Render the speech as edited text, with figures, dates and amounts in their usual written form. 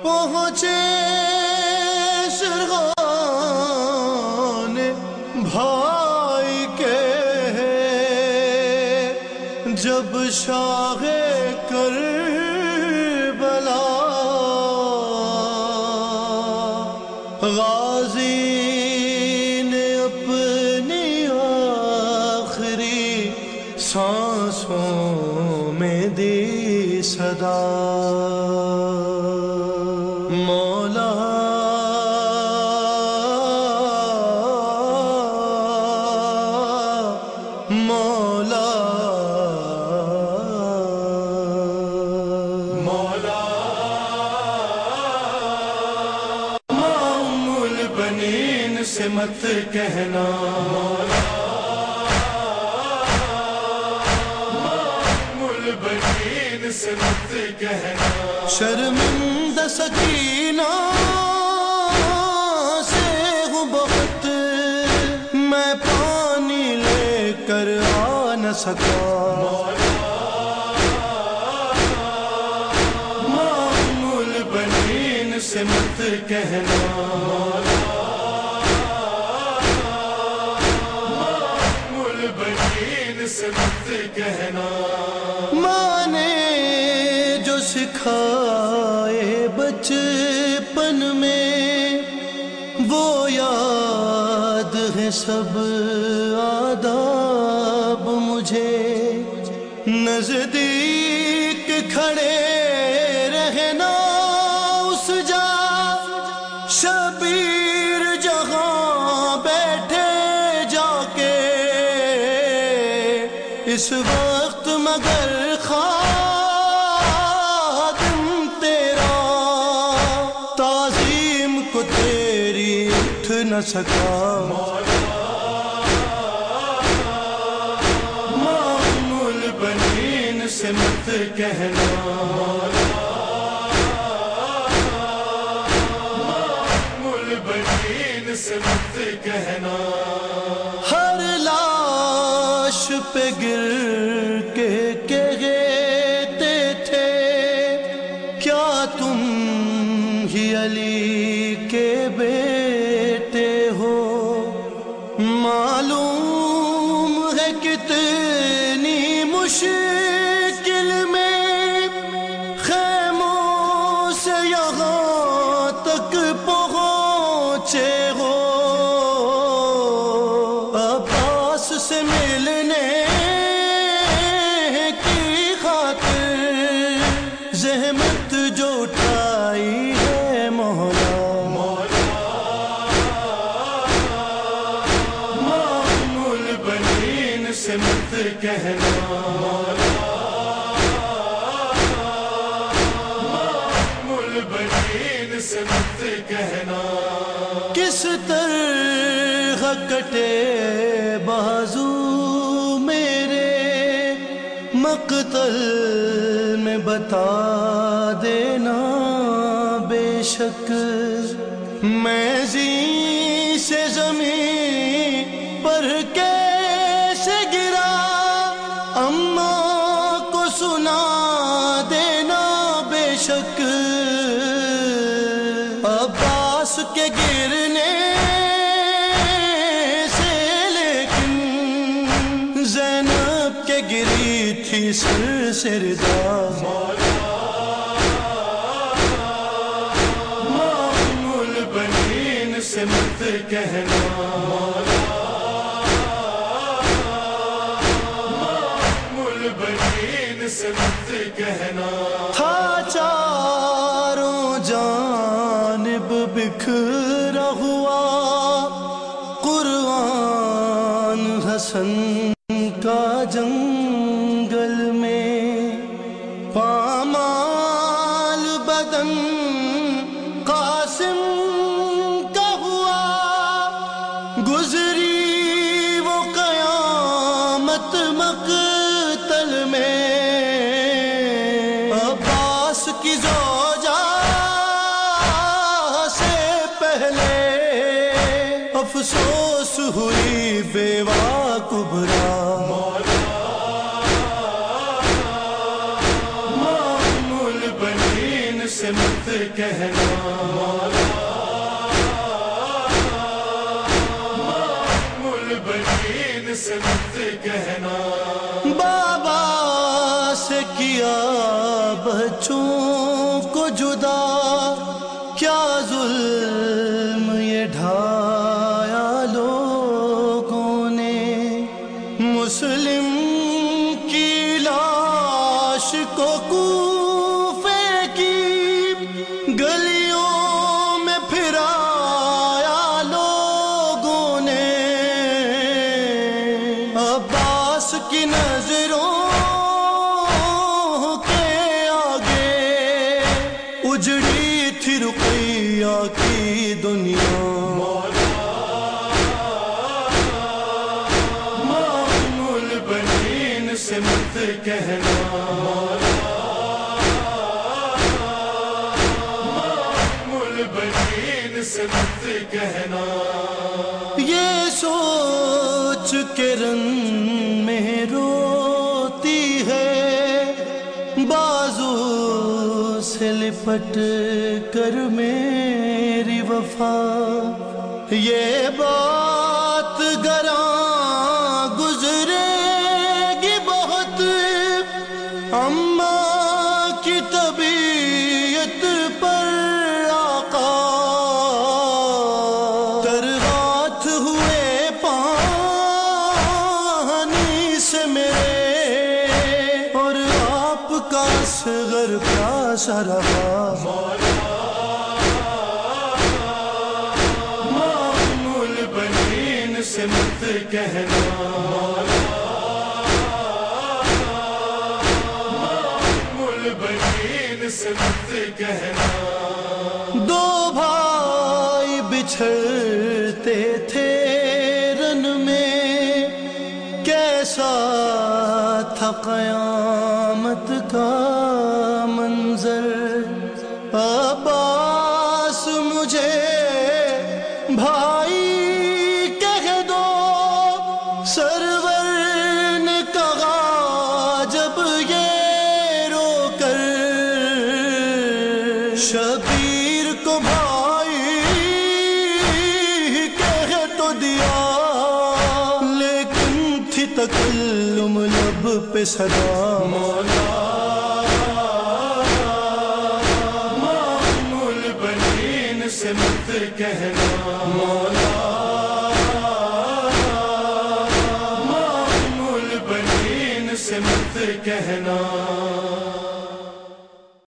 پہنچے شرغان بھائی کے، جب شاہ کربلا غازی نے اپنی آخری سانسوں میں دی صدا، مولا مولا مولا مام البنین سے مت کہنا، مولا مام البنین سے مت کہنا، شرمندہ سکینہ سے ہوں بہت میں پانی لے کر آ نہ سکا، مام البنین سے مت کہنا، مام البنین سے مت کہنا، ماں نے جو سکھائے بچپن میں وہ یاد ہے سب آداب مجھے، نزدیک کھڑے رہنا اس جا شبیر جہاں بیٹھے جا کے، اس وقت مگر خادم تیرا تعظیم کو تیری اٹھ نہ سکا، مام البنین سے مت کہنا، مام البنین سے مت کہنا، ہر لاش پہ گر کے کہتے تھے کیا تم ہی علی کے بیٹے ہو، معلوم ہے کتنی مشکل میں خیموں سے یہاں تک پہنچے ہو، عباس سے ملنے کی خاطر زحمت جو اٹھائی ہے مولا، مام البنین سے مت کہنا، مام البنین سے مت کہنا، کس طرح کٹے بازو میرے مقتل میں بتا دینا، بے شک میں زین سے زمین پر کیسے گرا اماں کو سنا دینا، بے شک عباس کے گرنے سے لیکن زینب کے گری تھی سر سے رضا، مام البنین سے مت کہنا، مام البنین سے مت کہنا، تھا چاروں جانب بکھرا ہوا قرآن حسن کا جنگل میں، پامال بدن قاسم کا ہوا، گزری وہ قیامت مقتل میں، عباس کی زوجہ سے پہلے افسوس ہوئی بیوہ کبریٰ، مام البنین سے مت کہنا مولا مام البنین سے مت کہنا بابا سے کیا بچوں کو جدا کیا ظلم یہ ڈھایا لوگوں نے مسلم کی لاش کو کوفے کی گلیوں میں پھرایا لوگوں نے عباس کی نظروں کے آگے اجڑی تھی رقیہ کی دنیا مام البنین سے مت کہنا مام البنین سے مت کہنا یہ سوچ کے رن میں روتی ہے بازو سے لپٹ کر میری وفا یہ بات گراں گزرے گی بہت اماں کی طبیعت پر آقا تر ہاتھ ہوئے پانی سے میرے اور آپ کا اصغر پیاسا رہا مام البنین سے مت کہنا مام البنین سے مت کہنا دو بھائی بچھڑتے تھے رن میں کیسا تھا قیامت کا منظر عباس مجھے بھائی کہہ دو سرور نے کہا جب یہ رو کر شبیر کو بھائی کہہ تو دیا لیکن تھی تکلم لب پہ صدا مولا مام البنین سے مت کہنا